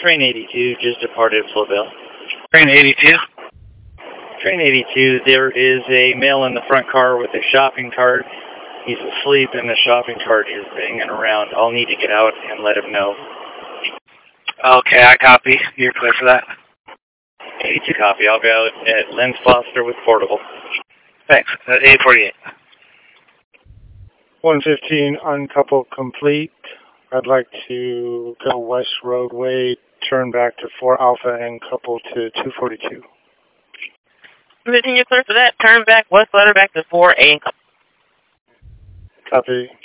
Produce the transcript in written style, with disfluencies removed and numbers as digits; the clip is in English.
Train 82 just departed Flowville. Train 82? Train 82, there is a male in the front car with a shopping cart. He's asleep and the shopping cart is banging around. I'll need to get out and let him know. Okay, I copy. You're clear for that. 82 copy. I'll be out at Lens Foster with Portable. Thanks. 848. 115 uncouple complete. I'd like to go west roadway, turn back to 4 Alpha and couple to 242. You're clear for that. Turn back west, letter back to 4A. Copy.